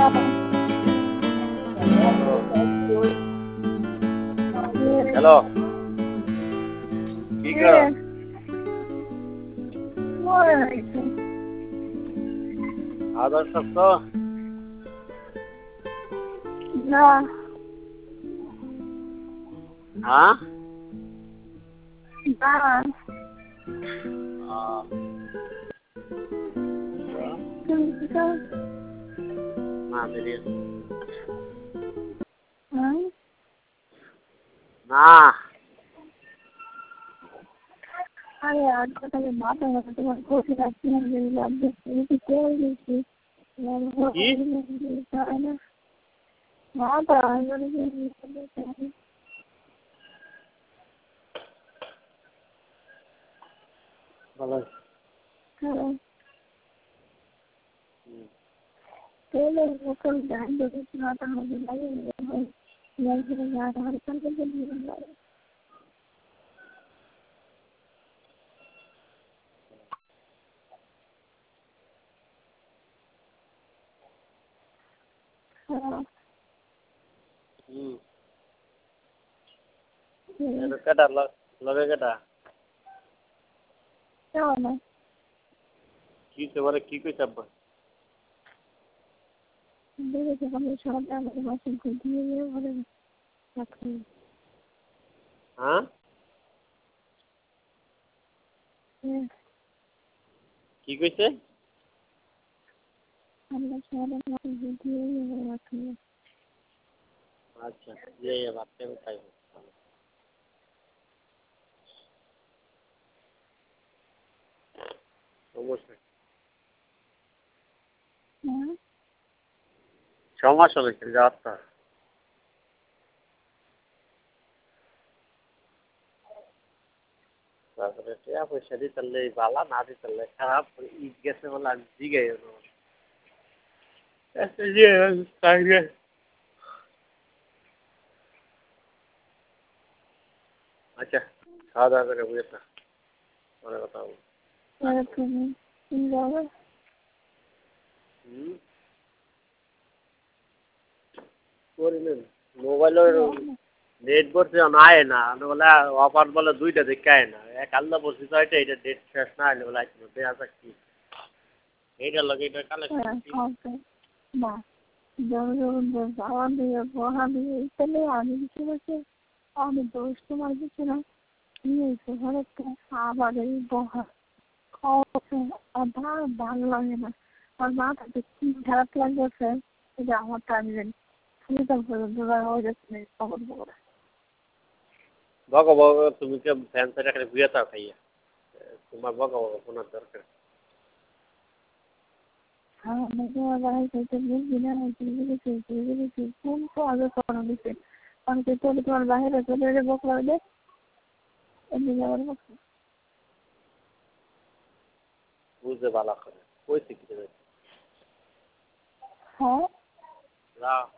Hello, কি করো? আদর সত্য না হ্যাঁ না তুমি কি খাও? না দেরি হ্যাঁ না আরে আজ কথাকে মাথা ব্যথা তোমার খুশি লাগছে না যে লাগছে কেউ দিচ্ছি মাথা ভালো হ্যাঁ Taylor vocal band not on the line. কেটা লগে কেটা কি সেবারে কি কইছ আব্বা হ্যাঁ কি কইছে আচ্ছা যে বাপে তাই অবশ্যই সমস্যা হয়েছে যাওয়ার তারপরে টিয়া পয়সা দিতে ভালো না দিতে খারাপ ঈদ গেছে বলে আমি জিগে আচ্ছা খাওয়া দাওয়া করে বুঝেছ না পরে কথা বলবো করিলেন মোবাইলের নেট বলছে আয় না বলে অফার বলে দুইটা দেখে আয় না এক আল্লাহ বলছি তো এটা ডেট শেষ না হলে বলে আসবে আসা কি এইটার লগে এটা কালেকশন আমি দোষ তোমার কিছু না নিয়েছে ঘরেতে আবার এই বহা খাওয়া ভালো লাগে না আর মাথাতে কি খারাপ লাগতেছে এটা আমার টাইম জানি সুবিধা পর্যন্ত হয়ে যাচ্ছে খবর খবর বগো বগো তুমি কে ফ্যান সাইড করে বুঝে তাও খাইয়া তোমার বগো বগো কোনো দরকার হ্যাঁ তোমার বাড়ি খাইতে বুঝবি না কোন তো আগে করানো দিচ্ছে কারণ তোমার বাইরে চলে বকরা দেখ এমনি যাওয়ার বকরা বুঝতে ভালো করে কই শিখতে হ্যাঁ যাও